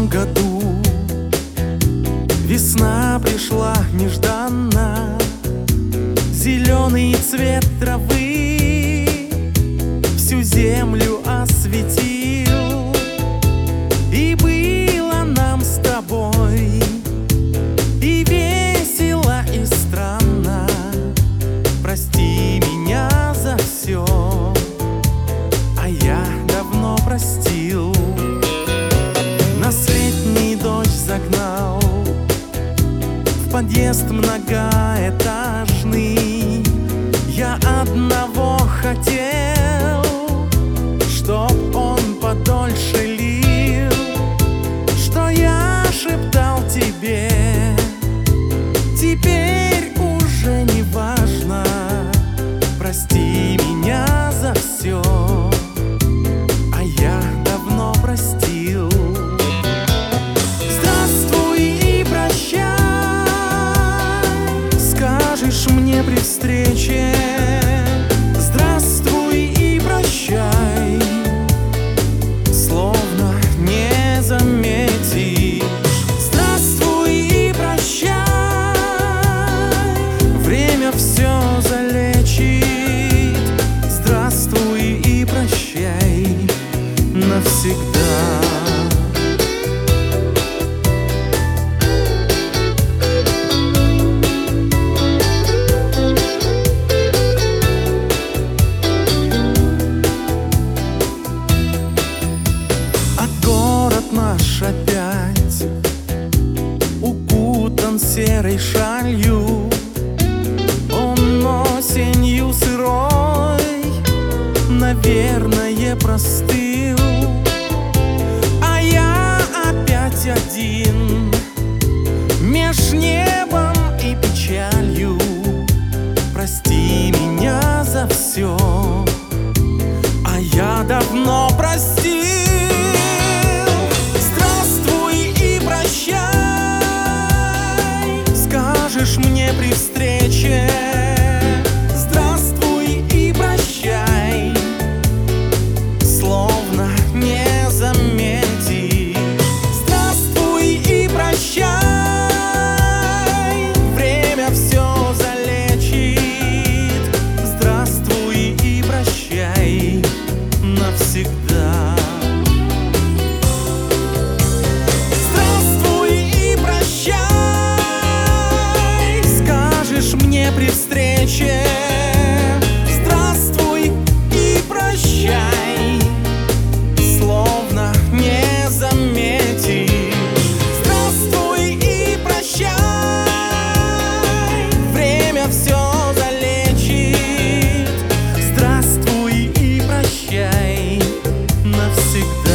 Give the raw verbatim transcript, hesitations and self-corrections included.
том году весна пришла нежданно. Зеленый цвет травы всю землю осветил. И было нам с тобой и весело, и странно. Прости меня за все, а я давно простил. Нас летний дождь загнал в подъезд многоэтажный. Я одного хотел, чтоб он подольше лил. Что я шептал тебе, теперь уже не важно. Прости меня за все, а я давно простил. Здравствуй и прощай, скажешь мне при встрече. Здравствуй и прощай, словно не заметишь. Здравствуй и прощай, время все залечит. Здравствуй и прощай навсегда. Наш опять укутан серой шалью. Он осенью сырой, наверное, простыл. А я опять один меж небом и печалью. Прости меня за все, а я давно простил. Скажешь мне при встрече. Здравствуй и прощай, словно не заметишь. Здравствуй и прощай, время все залечит. Здравствуй и прощай навсегда. Мне при встрече. Здравствуй и прощай, словно не заметишь. Здравствуй и прощай, время все залечит. Здравствуй и прощай навсегда.